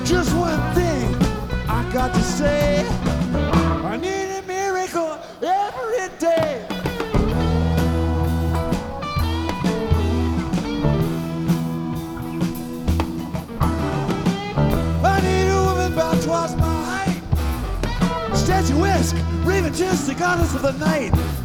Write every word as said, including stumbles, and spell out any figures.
Just one thing I got to say. I need a miracle every day. I need a woman about twice my height, statuesque, raving just the goddess of the night.